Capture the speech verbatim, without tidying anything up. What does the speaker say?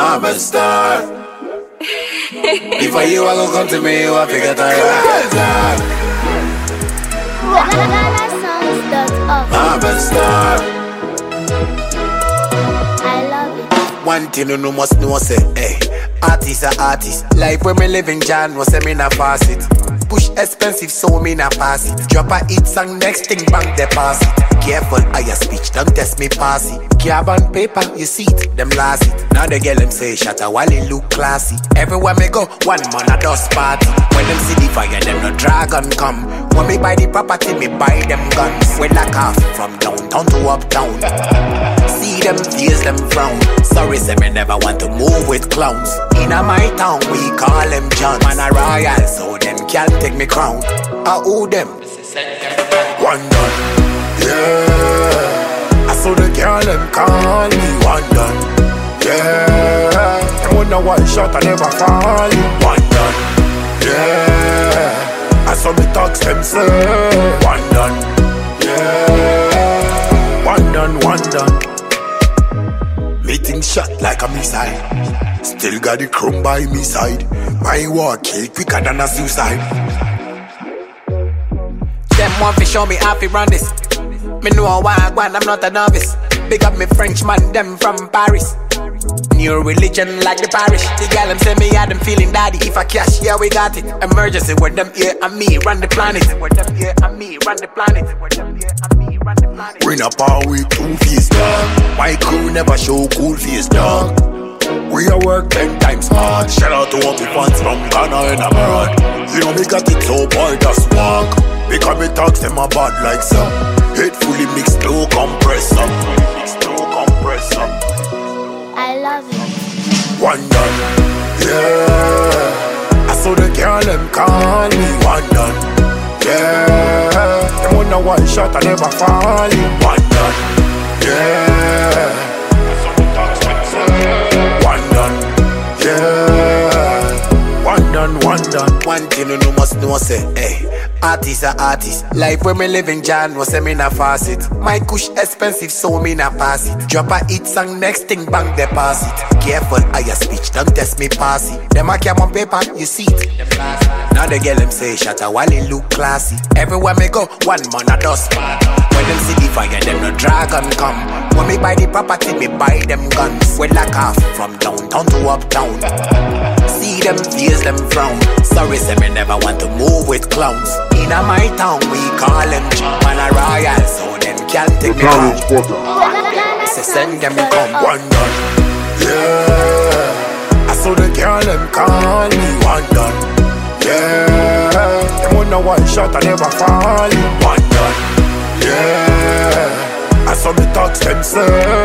I'm a star. Before you I go come to me, you I figure that I'm a star. I love it. One thing you know must know say, hey, artist are artist. Life when me living John was say me na pass it. Push expensive so me na pass it. Drop a hit song next thing bank deposit. Careful how your speech, don't test me pass it. Carbon paper, you see it, them last it. Now the girl them say shut a while it look classy. Everywhere me go, one man a dust party. When them see the fire, them no dragon come. When me buy the property, me buy them guns. We lock off from downtown to uptown. See them face them frown. Sorry say me never want to move with clowns. In a my town we call them John. Man a royal so them can't take me crown. I owe them one done, yeah. I saw the girl them call me one done, yeah. Them wonder why shot I never fall. One done, yeah. I saw me talks them say one done, yeah. One done, one done. Meeting shot like a missile. Still got the chrome by me side. My war kill quicker than a suicide. Them want to show me how to run this. Me know why I want, I'm not a novice. Big up me French man, them from Paris. New religion like the parish. The gal them say me had them feeling daddy. If I cash, yeah we got it. Emergency with them here and me run the planet. With them here and me run the planet. With them here and me run the planet. Bring up our way two face dog. My crew never show cool face dog. We are work ten times hard. Shout out to all the fans from Ghana and abroad. You know me got it so boy just walk. Because me talks them a bad like some. Hate fully mixed low compressor. Mixed low compressor. I love it. One done, yeah. I saw the girl them call me one done, yeah. Them wonder why shot I never fall. One done, yeah. I saw the talks them say one done, yeah. One done, one done. One thing you know must know say, hey, artist are artist. Life when me living John was say me na pass it. My kush expensive so me na pass it. Drop a hit song next thing bank deposit. Careful how your speech, don't test me pass it. Them a cam on paper, you see it. Now the girl them say shut a while it look classy. Everywhere me go, one man a dust party. When them see the fire, them no dragon come. When me buy the property, me buy them guns. We lock off from downtown to uptown. See them face them frown. Sorry say me never want to move with clowns. In a my town we call them man a royal so them can't take me down. Say send them come one done, yeah. I saw the girl them call me one done, yeah. Them wonder why shot I never fall. One done, yeah. I saw me talks them say